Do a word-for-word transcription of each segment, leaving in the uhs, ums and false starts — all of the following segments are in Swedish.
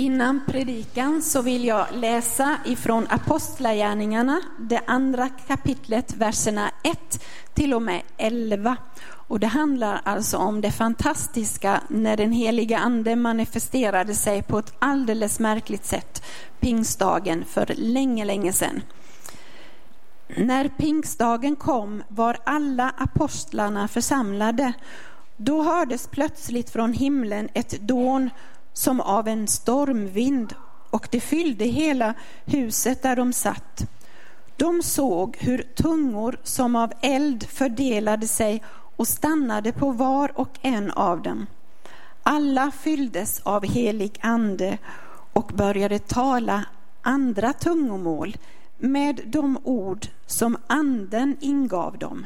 Innan predikan så vill jag läsa ifrån Apostlagärningarna, det andra kapitlet, verserna ett till och med elva. Och det handlar alltså om det fantastiska när den heliga ande manifesterade sig på ett alldeles märkligt sätt pingstdagen för länge, länge sedan. När pingstdagen kom var alla apostlarna församlade. Då hördes plötsligt från himlen ett dån som av en stormvind, och det fyllde hela huset där de satt. De såg hur tungor som av eld fördelade sig och stannade på var och en av dem. Alla fylldes av helig ande och började tala andra tungomål med de ord som anden ingav dem.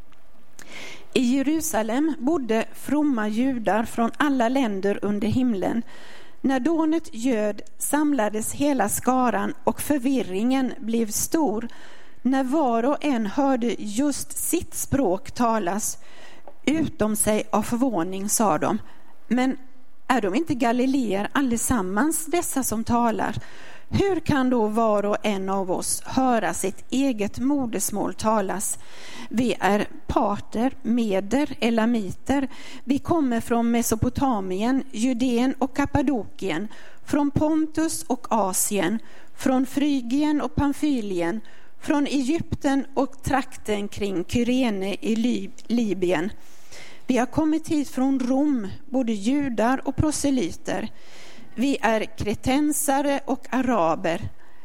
I Jerusalem bodde fromma judar från alla länder under himlen. När dånet göd samlades hela skaran och förvirringen blev stor när var och en hörde just sitt språk talas. Utom sig av förvåning sa de: men är de inte galileer allesammans dessa som talar? Hur kan då var och en av oss höra sitt eget modersmål talas? Vi är parter, meder, elamiter. Vi kommer från Mesopotamien, Judeen och Kappadokien, från Pontus och Asien, från Frygien och Pamfylien, från Egypten och trakten kring Kyrene i Libyen. Vi har kommit hit från Rom, både judar och proselyter. Vi är kretensare och araber.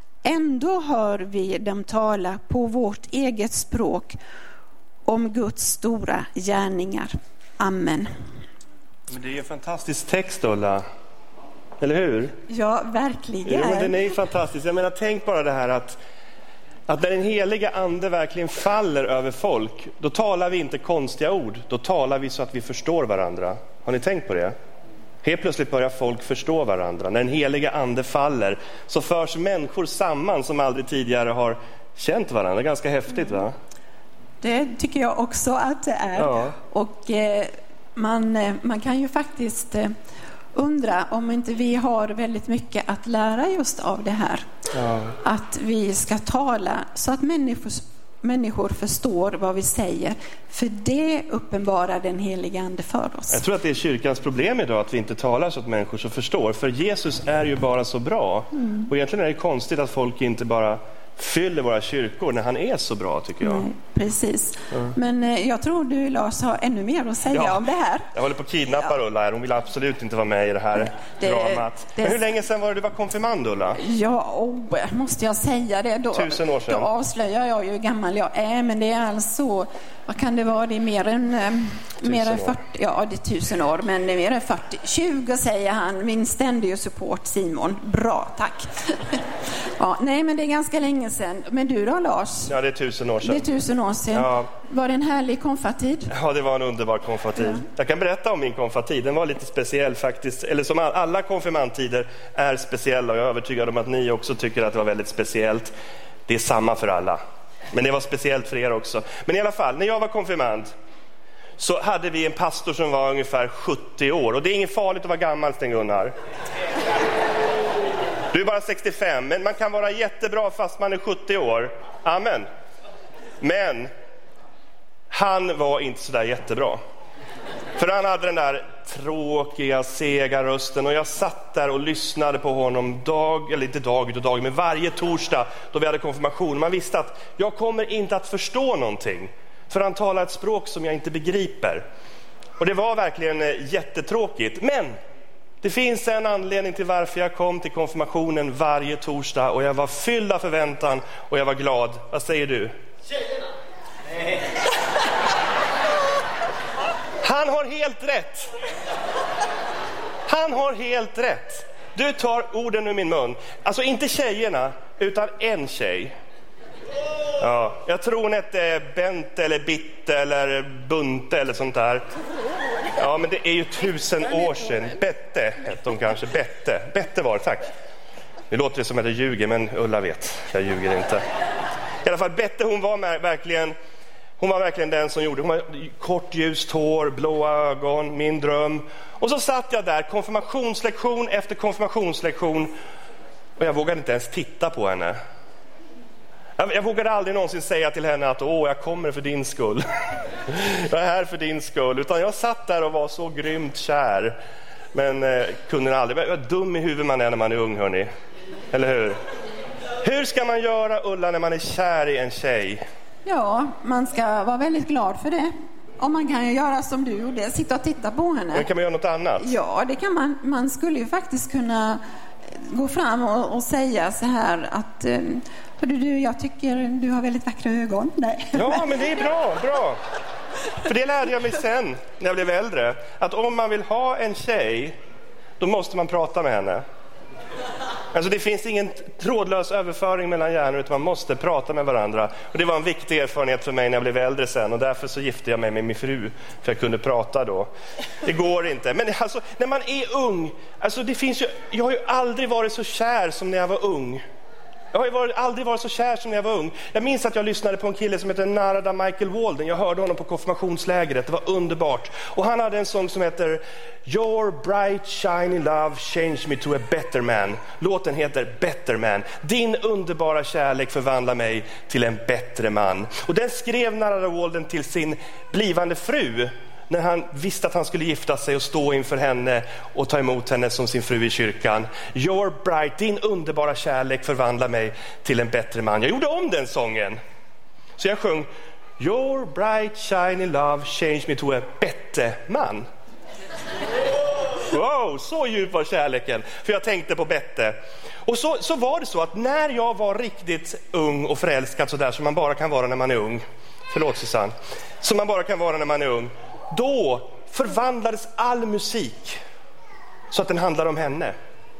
Ändå hör vi dem tala på vårt eget språk om Guds stora gärningar. Amen. Men det är ju en fantastisk text, Ulla. Eller hur? Ja, verkligen. Ja, men den är ju fantastisk. Jag menar, tänk bara det här att Att när den heliga ande verkligen faller över folk, då talar vi inte konstiga ord. Då talar vi så att vi förstår varandra. Har ni tänkt på det? Helt plötsligt börjar folk förstå varandra. När den heliga ande faller så förs människor samman som aldrig tidigare har känt varandra. Ganska häftigt, va? Det tycker jag också att det är. Ja. Och eh, man, eh, man kan ju faktiskt eh, undra om inte vi har väldigt mycket att lära just av det här. Ja. Att vi ska tala så att människor, människor förstår vad vi säger. För det uppenbarar den heliga ande för oss. Jag tror att det är kyrkans problem idag, att vi inte talar så att människor så förstår. För Jesus är ju bara så bra. Mm. Och egentligen är det konstigt att folk inte bara fyller våra kyrkor när han är så bra, tycker jag. Nej, precis. Mm. Men eh, jag tror du, Lars, har ännu mer att säga ja. om det här. Jag håller på att kidnappa ja. Ulla här. Hon vill absolut inte vara med i det här det, dramat. Det, Men hur länge sedan var det du var konfirmand, Ulla? Ja, oh, måste jag säga det? Då, Tusen år sedan. Då avslöjar jag ju hur gammal jag är. Men det är alltså, vad kan det vara? Det är mer än, eh, mer än fyrtio. Ja, det är tusen år, men det är mer än fyrtio. tjugo säger han. Min ständiga support, Simon. Bra, tack. ja, nej, men det är ganska länge sedan. Men du då, Lars? Ja, det är tusen år sedan. Det är tusen år sedan. Ja. Var det en härlig konfatid? Ja, det var en underbar konfatid. Ja. Jag kan berätta om min konfatid. Den var lite speciell faktiskt. Eller som alla konfirmandtider är speciella. Och jag är övertygad om att ni också tycker att det var väldigt speciellt. Det är samma för alla. Men det var speciellt för er också. Men i alla fall, när jag var konfirmand så hade vi en pastor som var ungefär sjuttio år. Och det är inget farligt att vara gammal, Sten Gunnar. Du är bara sextiofem, men man kan vara jättebra fast man är sjuttio år. Amen. Men han var inte så där jättebra. För han hade den där tråkiga, sega rösten. Och jag satt där och lyssnade på honom dag, eller inte dag ut och dag, men varje torsdag då vi hade konfirmation. Man visste att jag kommer inte att förstå någonting. För han talar ett språk som jag inte begriper. Och det var verkligen jättetråkigt. Men det finns en anledning till varför jag kom till konfirmationen varje torsdag. Och jag var fylld av förväntan och jag var glad. Vad säger du? Tjejerna! Nej. Han har helt rätt. Han har helt rätt. Du tar orden ur min mun. Alltså inte tjejerna, utan en tjej. Ja, jag tror hon hette Bente eller Bitte eller Bunte eller sånt där. Ja, men det är ju tusen år sedan. Bette hette hon kanske. Bette. Bette var det, tack. Nu låter det som att jag ljuger, men Ulla vet. Jag ljuger inte. I alla fall, Bette, hon var med, verkligen... Hon var verkligen den som gjorde. Hon var kort ljust hår, blåa ögon, min dröm. Och så satt jag där, konfirmationslektion efter konfirmationslektion. Och jag vågade inte ens titta på henne. Jag, jag vågade aldrig någonsin säga till henne att åh, jag kommer för din skull. Jag är här för din skull. Utan jag satt där och var så grymt kär. Men eh, kunde aldrig. Jag är dum i huvudet man är när man är ung, hörni. Eller hur? Hur ska man göra, Ulla, när man är kär i en tjej? Ja, man ska vara väldigt glad för det. Och man kan ju göra som du gjorde, sitta och titta på henne. Men kan man göra något annat? Ja, det kan man. Man skulle ju faktiskt kunna gå fram och, och säga så här att hörru du, jag tycker du har väldigt vackra ögon. Nej. Ja, men det är bra, bra. För det lärde jag mig sen när jag blev äldre. Att om man vill ha en tjej, då måste man prata med henne. Alltså det finns ingen trådlös överföring mellan hjärnor, utan man måste prata med varandra. Och det var en viktig erfarenhet för mig när jag blev äldre sen. Och därför så gifte jag mig med min fru, för jag kunde prata då. Det går inte. Men alltså, när man är ung, alltså det finns ju, jag har ju aldrig varit så kär som när jag var ung. Jag har ju varit, aldrig varit så kär som när jag var ung. Jag minns att jag lyssnade på en kille som heter Narada Michael Walden. Jag hörde honom på konfirmationslägret. Det var underbart. Och han hade en sång som heter Your bright shiny love changed me to a better man. Låten heter Better Man. Din underbara kärlek förvandlar mig till en bättre man. Och den skrev Narada Walden till sin blivande fru, när han visste att han skulle gifta sig och stå inför henne och ta emot henne som sin fru i kyrkan. Your bright, din underbara kärlek förvandlar mig till en bättre man. Jag gjorde om den sången. Så jag sjöng Your bright shiny love changed me to a better man. Wow, så djup var kärleken. För jag tänkte på bättre. Och så, så var det så att när jag var riktigt ung och förälskad, så där som man bara kan vara när man är ung. Förlåt Susanne. Som man bara kan vara när man är ung. Då förvandlades all musik så att den handlar om henne.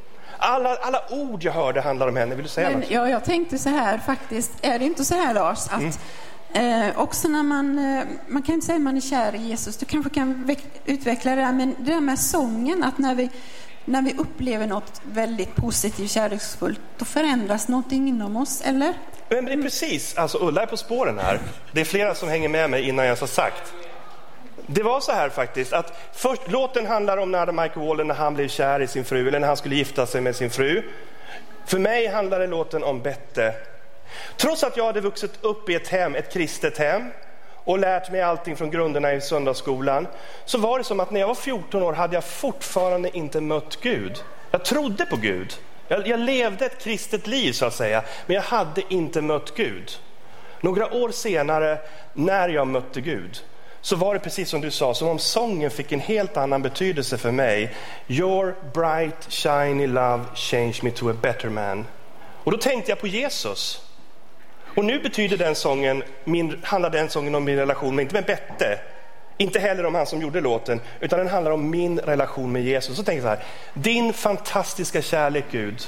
Alla, alla ord jag hörde handlar om henne. Vill du säga Men, något? ja, jag tänkte så här faktiskt. Är det inte så här, Lars, att mm. eh, också när man, eh, man kan inte säga att man är kär i Jesus. Du kanske kan veck, utveckla det där, men det där med sången, att när vi, när vi upplever något väldigt positivt, kärleksfullt, då förändras någonting inom oss, eller? Men det är precis, alltså Ulla är på spåren här. Det är flera som hänger med mig innan jag har sagt. Det var så här faktiskt, att först, låten handlar om när Michael Walden, när han blev kär i sin fru, eller när han skulle gifta sig med sin fru. För mig handlade låten om Bette. Trots att jag hade vuxit upp i ett hem, ett kristet hem, och lärt mig allting från grunderna i söndagsskolan, så var det som att när jag var fjorton år hade jag fortfarande inte mött Gud. Jag trodde på Gud. Jag, jag levde ett kristet liv så att säga, men jag hade inte mött Gud. Några år senare, när jag mötte Gud, så var det precis som du sa, som om sången fick en helt annan betydelse för mig. Your bright shiny love changed me to a better man. Och då tänkte jag på Jesus. Och nu betyder den sången, min, handlar den sången om min relation, men inte med Bette. Inte heller om han som gjorde låten, utan den handlar om min relation med Jesus. Så tänkte jag så här, din fantastiska kärlek Gud,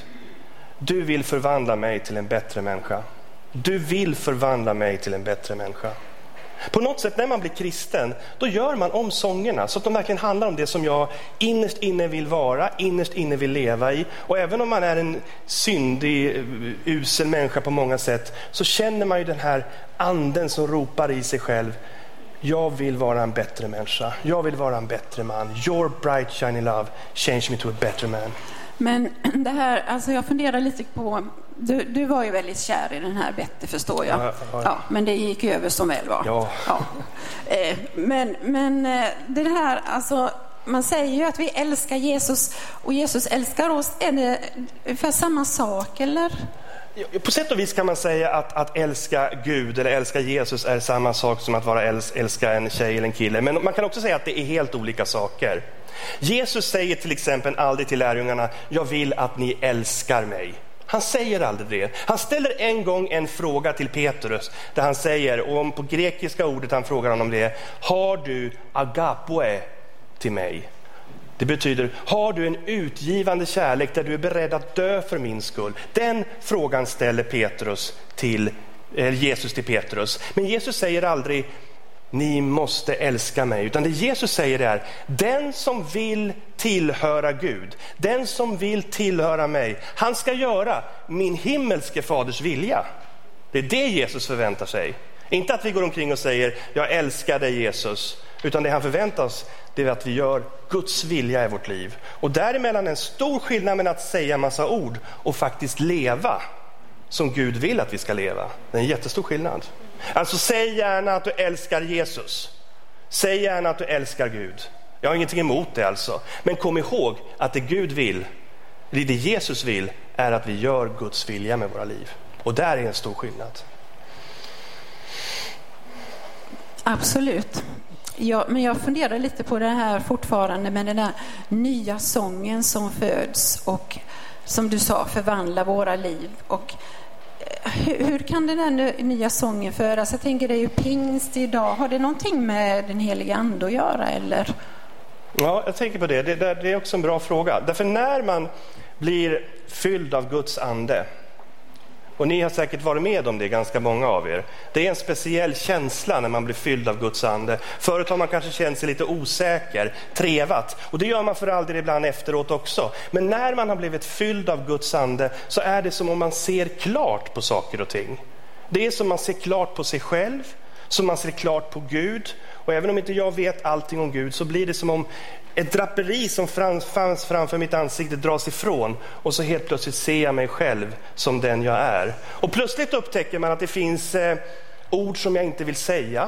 du vill förvandla mig till en bättre människa. Du vill förvandla mig till en bättre människa. På något sätt när man blir kristen, då gör man om sångerna så att de verkligen handlar om det som jag innerst inne vill vara, innerst inne vill leva i. Och även om man är en syndig, usel människa på många sätt, så känner man ju den här anden som ropar i sig själv. Jag vill vara en bättre människa. Jag vill vara en bättre man. Your bright shiny love change me to a better man. Men det här, alltså jag funderar lite på, du, du var ju väldigt kär i den här Bette, förstår jag. Ja, ja. Ja, men det gick över som väl var. Ja. Ja. Eh, men, men det här, alltså man säger ju att vi älskar Jesus och Jesus älskar oss. Är det för samma sak, eller? På sätt och vis kan man säga att, att älska Gud eller älska Jesus är samma sak som att vara äls, älska en tjej eller en kille. Men man kan också säga att det är helt olika saker. Jesus säger till exempel aldrig till lärjungarna, jag vill att ni älskar mig. Han säger aldrig det. Han ställer en gång en fråga till Petrus där han säger, och om på grekiska ordet han frågar honom det, har du agapoe till mig? Det betyder, har du en utgivande kärlek där du är beredd att dö för min skull? Den frågan ställer Petrus till, eh, Jesus till Petrus. Men Jesus säger aldrig, ni måste älska mig. Utan det Jesus säger är, den som vill tillhöra Gud, den som vill tillhöra mig, han ska göra min himmelske faders vilja. Det är det Jesus förväntar sig. Inte att vi går omkring och säger jag älskar dig Jesus, utan det han förväntar oss, det är att vi gör Guds vilja i vårt liv. Och däremellan en stor skillnad mellan att säga massa ord och faktiskt leva som Gud vill att vi ska leva. Det är en jättestor skillnad. Alltså säg gärna att du älskar Jesus. Säg gärna att du älskar Gud. Jag har ingenting emot det alltså. Men kom ihåg att det Gud vill, det Jesus vill, är att vi gör Guds vilja med våra liv. Och där är en stor skillnad. Absolut. Ja, men jag funderar lite på det här fortfarande med den där nya sången som föds och som du sa förvandlar våra liv. Och hur, hur kan den där nya sången födas? Jag tänker det är ju pingst idag. Har det någonting med den heliga ande att göra eller? Ja, jag tänker på det. Det, det. det är också en bra fråga. Därför när man blir fylld av Guds ande, och ni har säkert varit med om det, ganska många av er. Det är en speciell känsla när man blir fylld av Guds ande. Förut har man kanske känt sig lite osäker, trevat. Och det gör man för all del ibland efteråt också. Men när man har blivit fylld av Guds ande så är det som om man ser klart på saker och ting. Det är som man ser klart på sig själv, som man ser klart på Gud. Och även om inte jag vet allting om Gud så blir det som om ett draperi som fanns framför mitt ansikte dras ifrån. Och så helt plötsligt ser jag mig själv som den jag är. Och plötsligt upptäcker man att det finns eh, ord som jag inte vill säga.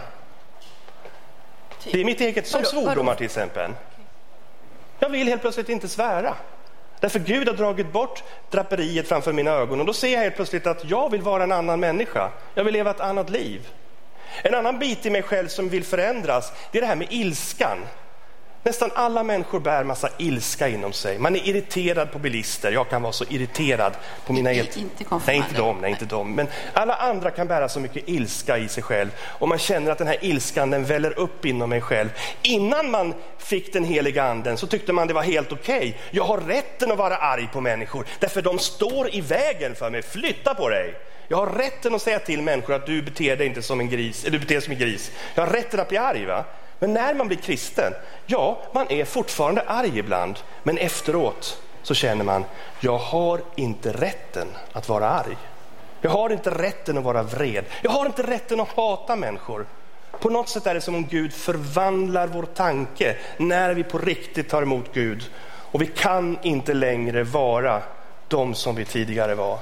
Det är mitt eget, som svordomar till exempel. Jag vill helt plötsligt inte svära. Därför Gud har dragit bort draperiet framför mina ögon. Och då ser jag helt plötsligt att jag vill vara en annan människa. Jag vill leva ett annat liv. En annan bit i mig själv som vill förändras, det är det här med ilskan. Nästan alla människor bär massa ilska inom sig. Man är irriterad på bilister. Jag kan vara så irriterad på mina... Nej, inte nej, inte dem, nej, inte dem. Men alla andra kan bära så mycket ilska i sig själv. Och man känner att den här ilskan, den väller upp inom mig själv. Innan man fick den heliga anden så tyckte man det var helt okej. Okay. Jag har rätten att vara arg på människor. Därför de står i vägen för mig. Flytta på dig. Jag har rätten att säga till människor att du beter dig inte som en gris. Eller du beter dig som en gris. Jag har rätten att bli arg, va? Men när man blir kristen, ja, man är fortfarande arg ibland. Men efteråt så känner man, jag har inte rätten att vara arg. Jag har inte rätten att vara vred. Jag har inte rätten att hata människor. På något sätt är det som om Gud förvandlar vår tanke när vi på riktigt tar emot Gud. Och vi kan inte längre vara de som vi tidigare var.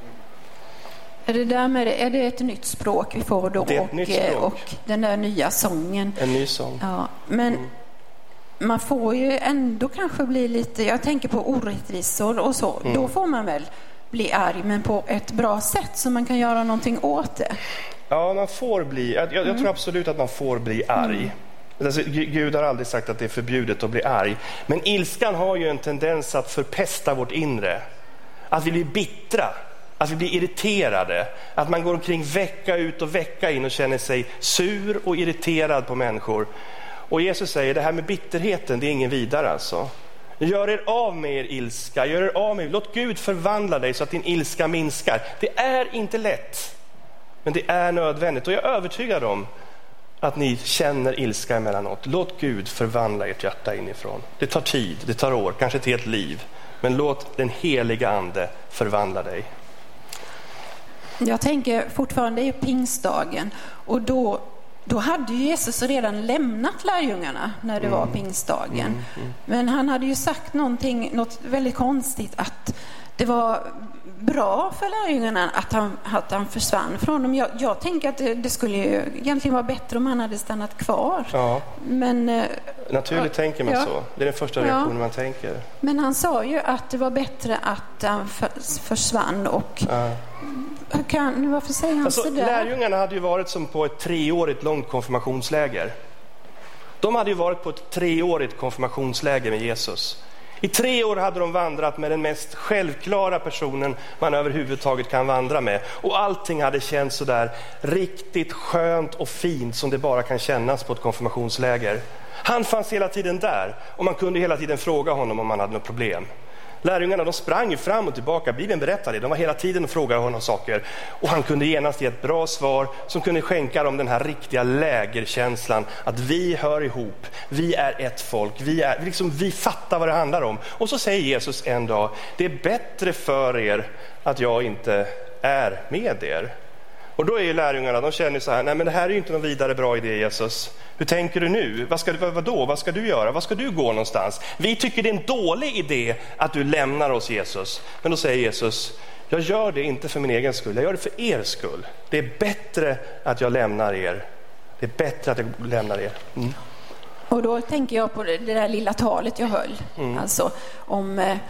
Är det, där med det, är det ett nytt språk vi får då? Det är ett nytt språk. Och den där nya sången. En ny sång. Ja, men mm. man får ju ändå kanske bli lite, jag tänker på orättvisor och så. Mm. Då får man väl bli arg, men på ett bra sätt så man kan göra någonting åt det. Ja, man får bli, jag, jag mm. tror absolut att man får bli arg. Mm. Alltså, Gud har aldrig sagt att det är förbjudet att bli arg. Men ilskan har ju en tendens att förpesta vårt inre. Att vi blir bittra. Att vi blir irriterade. Att man går omkring vecka ut och vecka in och känner sig sur och irriterad på människor. Och Jesus säger, det här med bitterheten, det är ingen vidare alltså. Gör er av med er ilska. Gör er av med, låt Gud förvandla dig så att din ilska minskar. Det är inte lätt. Men det är nödvändigt. Och jag är övertygad om att ni känner ilska emellanåt. Låt Gud förvandla ert hjärta inifrån. Det tar tid, det tar år, kanske ett helt liv. Men låt den heliga ande förvandla dig. Jag tänker fortfarande är pingstdagen. Och då, då hade ju Jesus redan lämnat lärjungarna när det mm. var pingstdagen. Mm, mm. Men han hade ju sagt någonting, något väldigt konstigt, att det var bra för lärjungarna att han, att han försvann från dem. Jag, jag tänker att det, det skulle ju egentligen vara bättre om han hade stannat kvar. Ja. Men, naturligt ja, tänker man ja. så. Det är den första reaktionen ja. man tänker. Men han sa ju att det var bättre att han för, försvann och... Ja. Kan, varför säger han alltså, så där? Lärjungarna hade ju varit som på ett treårigt långt konfirmationsläger. De hade ju varit på ett treårigt konfirmationsläger med Jesus. I tre år hade de vandrat med den mest självklara personen man överhuvudtaget kan vandra med. Och allting hade känts så där riktigt skönt och fint som det bara kan kännas på ett konfirmationsläger. Han fanns hela tiden där och man kunde hela tiden fråga honom om man hade något problem. Lärjungarna, de sprang ju fram och tillbaka. Bibeln berättar det. De var hela tiden och frågade honom saker. Och han kunde genast ge ett bra svar som kunde skänka dem den här riktiga lägerkänslan. Att vi hör ihop. Vi är ett folk. Vi, är, liksom, vi fattar vad det handlar om. Och så säger Jesus en dag, det är bättre för er att jag inte är med er. Och då är ju lärjungarna, de känner så här, nej men det här är ju inte någon vidare bra idé Jesus. Hur tänker du nu? Vad ska du, vad då? Vad ska du göra? Vad ska du gå någonstans? Vi tycker det är en dålig idé att du lämnar oss Jesus. Men då säger Jesus, jag gör det inte för min egen skull, jag gör det för er skull. Det är bättre att jag lämnar er. Det är bättre att jag lämnar er. Mm. Och då tänker jag på det där lilla talet jag höll. Mm. Alltså om eh,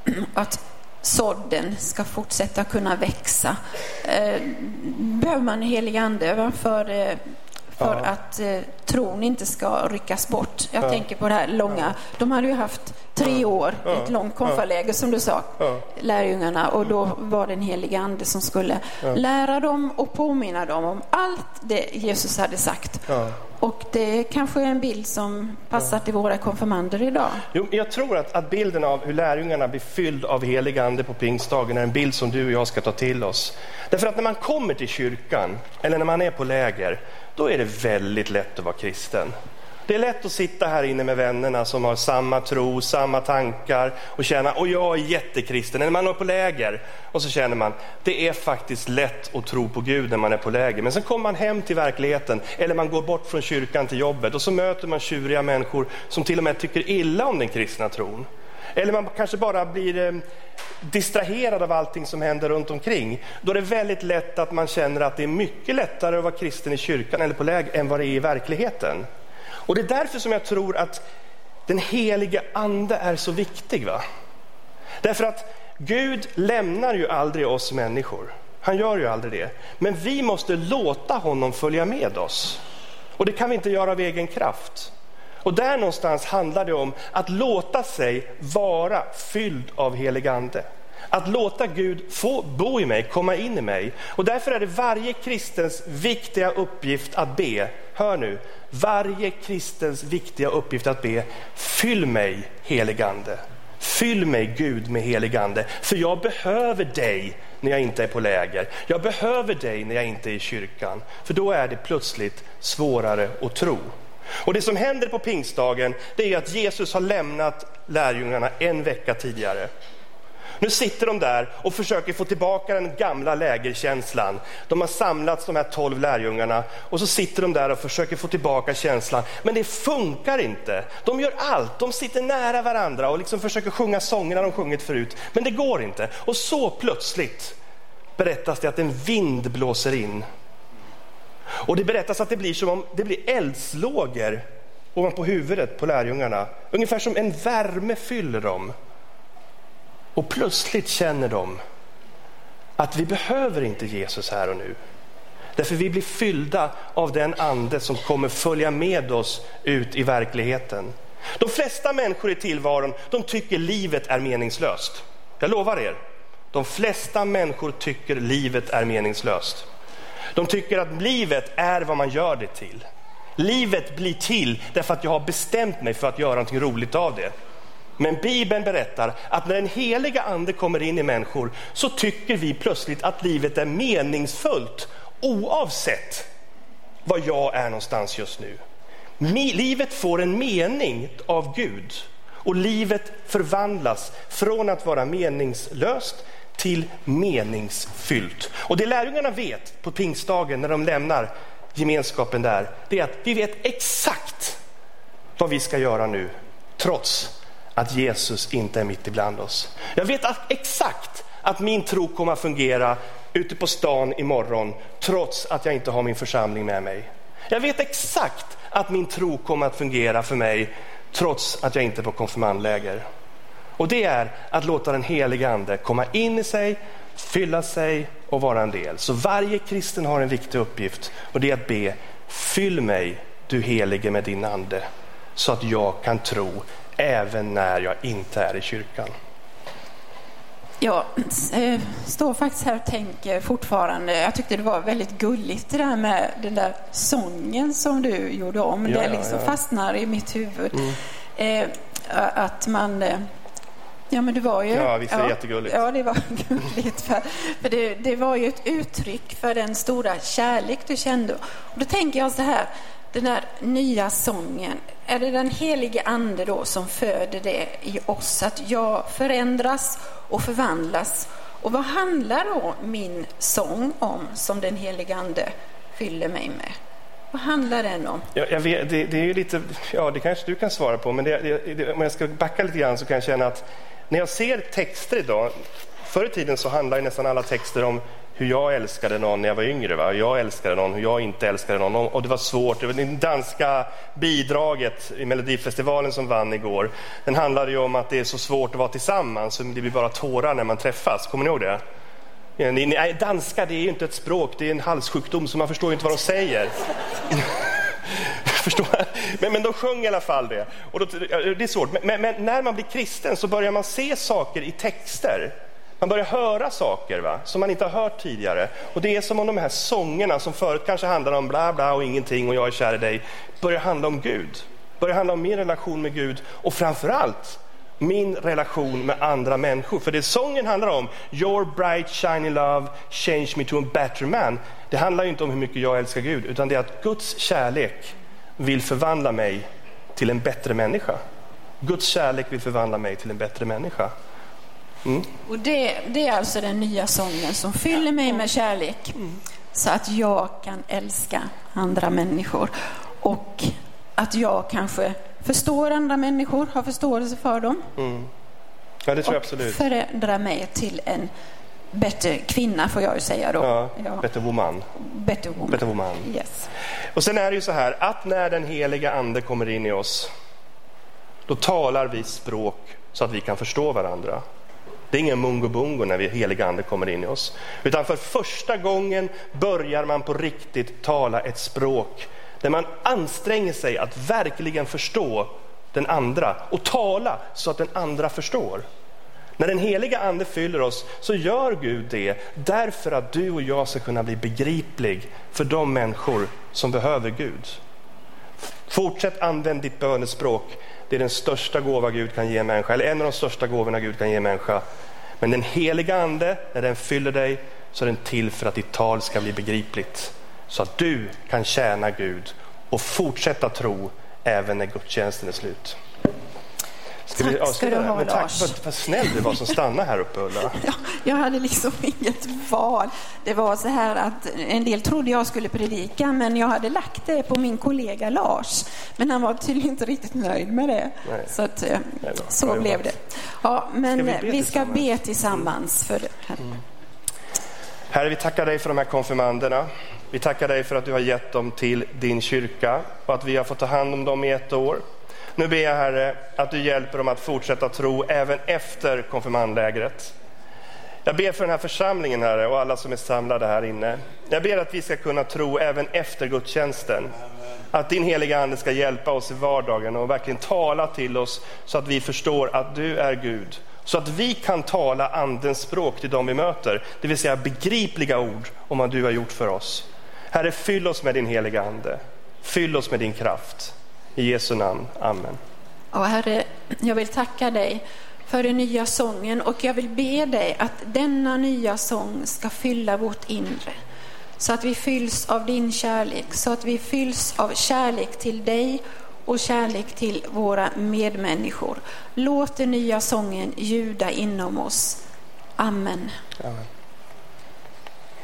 att sådden ska fortsätta kunna växa. Eh, behöver man en helig ande för, eh, för ja. att eh, tron inte ska ryckas bort. Jag ja. tänker på det här långa. De hade ju haft tre år, ja. ett långt konfaläger som du sa, ja. lärjungarna. Och då var det en helig ande som skulle ja. lära dem och påminna dem om allt det Jesus hade sagt. Ja. Och det kanske är en bild som passar till våra konfirmander idag. Jo, jag tror att, att bilden av hur lärjungarna blir fylld av helig ande på pingstdagen är en bild som du och jag ska ta till oss. Därför att när man kommer till kyrkan eller när man är på läger, då är det väldigt lätt att vara kristen. Det är lätt att sitta här inne med vännerna som har samma tro, samma tankar och känna, och jag är jättekristen. När man är på läger och så känner man, det är faktiskt lätt att tro på Gud när man är på läger. Men sen kommer man hem till verkligheten eller man går bort från kyrkan till jobbet och så möter man tjuriga människor som till och med tycker illa om den kristna tron. Eller man kanske bara blir eh, distraherad av allting som händer runt omkring. Då är det väldigt lätt att man känner att det är mycket lättare att vara kristen i kyrkan eller på läger än vad det är i verkligheten. Och det är därför som jag tror att den heliga ande är så viktig, va? Därför att Gud lämnar ju aldrig oss människor. Han gör ju aldrig det. Men vi måste låta honom följa med oss. Och det kan vi inte göra av egen kraft. Och där någonstans handlar det om att låta sig vara fylld av helig ande. Att låta Gud få bo i mig, komma in i mig. Och därför är det varje kristens viktiga uppgift att be. Hör nu, varje kristens viktiga uppgift att be, fyll mig helig ande. Fyll mig Gud med helig ande. För jag behöver dig när jag inte är på läger. Jag behöver dig när jag inte är i kyrkan. För då är det plötsligt svårare att tro. Och det som händer på pingstdagen, det är att Jesus har lämnat lärjungarna en vecka tidigare. Nu sitter de där och försöker få tillbaka den gamla lägerkänslan. De har samlats, de här tolv lärjungarna, och så sitter de där och försöker få tillbaka känslan. Men det funkar inte. De gör allt. De sitter nära varandra och liksom försöker sjunga sångerna de sjungit förut. Men det går inte. Och så plötsligt berättas det att en vind blåser in. Och det berättas att det blir som om det blir eldslågor ovanpå huvudet på lärjungarna. Ungefär som en värme fyller dem. Och plötsligt känner de att vi behöver inte Jesus här och nu. Därför vi blir fyllda av den ande som kommer följa med oss ut i verkligheten. De flesta människor i tillvaron, de tycker livet är meningslöst. Jag lovar er. De flesta människor tycker livet är meningslöst. De tycker att livet är vad man gör det till. Livet blir till därför att jag har bestämt mig för att göra något roligt av det. Men Bibeln berättar att när den heliga ande kommer in i människor så tycker vi plötsligt att livet är meningsfullt oavsett var jag är någonstans just nu. Livet får en mening av Gud och livet förvandlas från att vara meningslöst till meningsfyllt. Och det lärjungarna vet på pingstdagen när de lämnar gemenskapen där, det är att vi vet exakt vad vi ska göra nu trots att Jesus inte är mitt ibland oss. Jag vet att exakt att min tro kommer att fungera ute på stan imorgon trots att jag inte har min församling med mig. Jag vet exakt att min tro kommer att fungera för mig trots att jag inte är på konfirmandläger. Och det är att låta den heliga ande komma in i sig, fylla sig och vara en del. Så varje kristen har en viktig uppgift och det är att be, fyll mig du helige med din ande så att jag kan tro även när jag inte är i kyrkan. Jag står faktiskt här och tänker fortfarande. Jag tyckte det var väldigt gulligt det där med den där sången som du gjorde om. Ja, det liksom ja, ja. fastnar i mitt huvud. Mm. Eh, att man... Ja, men det var ju... Ja, visst är det ja, jättegulligt. Ja, det var gulligt. För, för det, det var ju ett uttryck för den stora kärlek du kände. Och då tänker jag så här... Den här nya sången, är det den helige ande då som föder det i oss, att jag förändras och förvandlas Och vad handlar då min sång om som den helige ande fyller mig med? Vad handlar den om? Jag, jag vet, det, det är ju lite, ja det kanske du kan svara på, men det, det, det, om jag ska backa lite grann så kan jag känna att när jag ser texter idag, förr i tiden så handlar ju nästan alla texter om hur jag älskade någon när jag var yngre. Va? Jag älskade någon, hur jag inte älskade någon. Och det var svårt. Det var det danska bidraget i Melodifestivalen som vann igår. Den handlade ju om att det är så svårt att vara tillsammans. Så det blir bara tårar när man träffas. Kommer ni ihåg det? Ja, ni, nej, danska det är ju inte ett språk. Det är en halssjukdom så man förstår ju inte vad de säger. Förstår men, men de sjöng i alla fall det. Och då, det är svårt. Men, men när man blir kristen så börjar man se saker i texter. Man börjar höra saker va, som man inte har hört tidigare. Och det är som om de här sångerna som förut kanske handlade om bla bla och ingenting och jag är kär i dig, börjar handla om Gud. Börjar handla om min relation med Gud och framförallt min relation med andra människor. För det sången handlar om, your bright shiny love change me to a better man. Det handlar ju inte om hur mycket jag älskar Gud, utan det är att Guds kärlek vill förvandla mig till en bättre människa. Guds kärlek vill förvandla mig till en bättre människa. Mm. Och det, det är alltså den nya sången som fyller mig med kärlek. Mm. Så att jag kan älska andra människor. Och att jag kanske förstår andra människor, har förståelse för dem. Mm. Ja, det tror jag absolut. Och förändra mig till en bättre kvinna får jag ju säga då. Ja, ja. Better woman. Better woman. Better woman. Yes. Och sen är det ju så här att när den heliga ande kommer in i oss, då talar vi språk så att vi kan förstå varandra. Det är ingen mungo-bungo när vi heliga ande kommer in i oss. Utan för första gången börjar man på riktigt tala ett språk där man anstränger sig att verkligen förstå den andra och tala så att den andra förstår. När den heliga ande fyller oss så gör Gud det därför att du och jag ska kunna bli begriplig för de människor som behöver Gud. Fortsätt använd ditt bönespråk. Det är den största gåva Gud kan ge människa, eller en av de största gåvorna Gud kan ge människa. Men den heliga ande, när den fyller dig, så är den till för att ditt tal ska bli begripligt. Så att du kan tjäna Gud och fortsätta tro även när gudstjänsten är slut. Ska Tack vi, ja, ska du ha, men tack Lars. för, för snäll du var som stannar här uppe, Ulla. Ja, jag hade liksom inget val. Det var så här att en del trodde jag skulle predika, men jag hade lagt det på min kollega Lars. Men han var tydligen inte riktigt nöjd med det. Nej. Så att, Nej, så det blev det. Ja, men ska vi, vi ska tillsammans? be tillsammans för det här. Mm. Herre, vi tackar dig för de här konfirmanderna. Vi tackar dig för att du har gett dem till din kyrka och att vi har fått ta hand om dem i ett år. Nu ber jag, Herre, att du hjälper dem att fortsätta tro även efter konfirmandlägret. Jag ber för den här församlingen, Herre, och alla som är samlade här inne. Jag ber att vi ska kunna tro även efter gudstjänsten. Att din heliga ande ska hjälpa oss i vardagen och verkligen tala till oss så att vi förstår att du är Gud. Så att vi kan tala andens språk till dem vi möter. Det vill säga begripliga ord om vad du har gjort för oss. Herre, fyll oss med din heliga ande. Fyll oss med din kraft. I Jesu namn. Amen. Ja, Herre, jag vill tacka dig för den nya sången och jag vill be dig att denna nya sång ska fylla vårt inre. Så att vi fylls av din kärlek, så att vi fylls av kärlek till dig och kärlek till våra medmänniskor. Låt den nya sången ljuda inom oss. Amen. Amen.